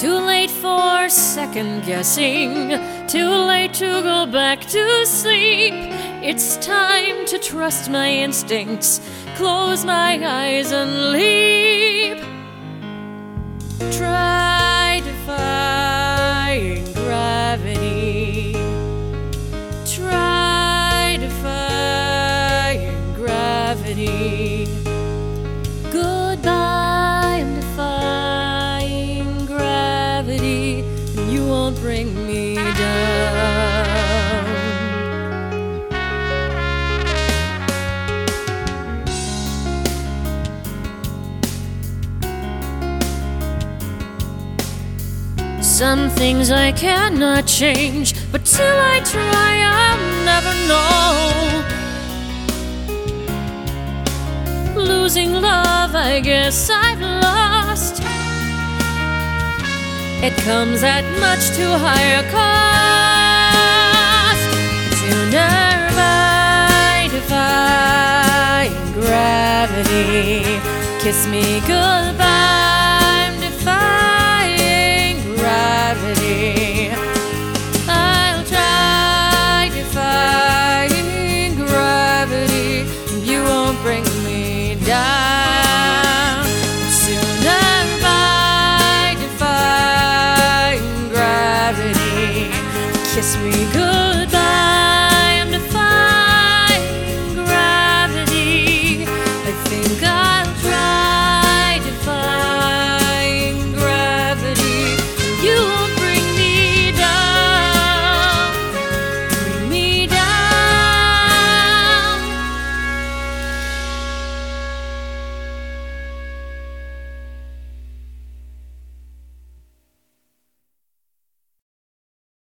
Too late for second guessing, too late to go back to sleep. It's time to trust my instincts, close my eyes and leap. Try defying gravity. Try defying gravity. Goodbye, I'm defying gravity, and you won't bring me down. Some things I cannot change, but till I try, I'll never know. Losing love, I guess I've lost. It comes at much too high a cost. Sooner by defying gravity, kiss me good.